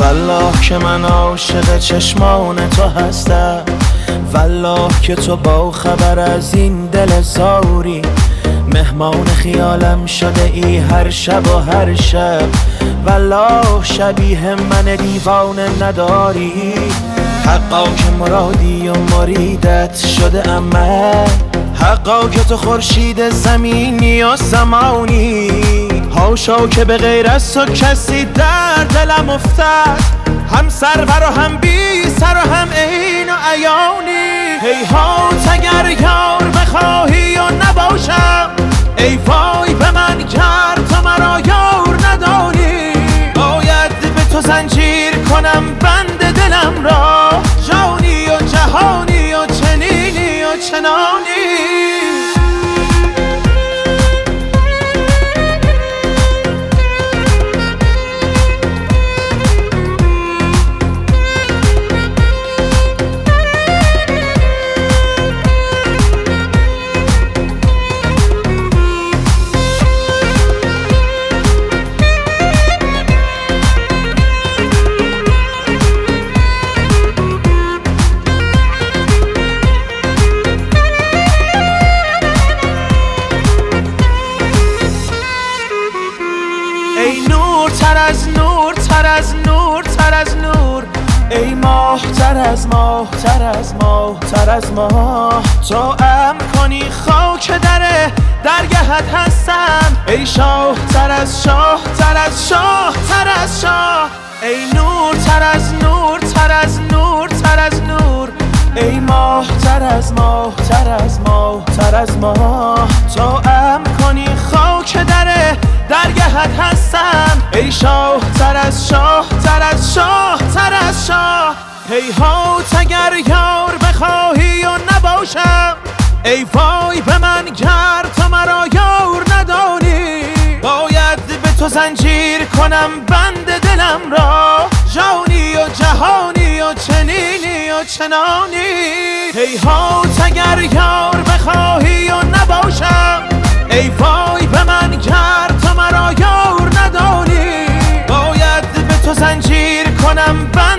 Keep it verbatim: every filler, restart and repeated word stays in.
والله که من عاشق چشمان تو هستم، والله که تو با خبر از این دل زاری، مهمان خیالم شده ای هر شب و هر شب، والله شبیه من دیوانه نداری. حقا که مرادی و مریدت شده امن، حقا که تو خورشید زمینی و زمانی، هاشا که به غیر از تو کسی در دلم افتد، هم سرور و هم بی سر و هم عین و عیانی. هیهات اگر یار بخواهی و نباشم، ای وای به من گر تو مرا یار نداری. باید به تو زنجیر کنم بند دلم را، جانی و جهانی و چنینی و چنانی. ای نور تر از نور تر از نور تر از نور، ای ماه تر از ماه تر از ماه تر از ماه، تو ام کنی خاک در درگهت هستم، ای شاه تر از شاه تر از شاه تر از شاه. ای نور تر از نور تر از نور تر از نور، ای ماه تر از ماه تر از ماه تر از ماه، تو ام کنی خاک در درگهت هستم، ای شاه تر از شاه تر از شاه تر از شاه. هیهات اگر یار بخواهی و نباشم، ای وای به من گر تو مرا یار ندانی. باید به تو زنجیر کنم بند دلم را، جانی و جهانی و چنینی و چنانی. هیهات اگر یار بخواهی و نباشم، ای وای به من گر تو مرا یار ندانی. باید به تو زنجیر کنم بند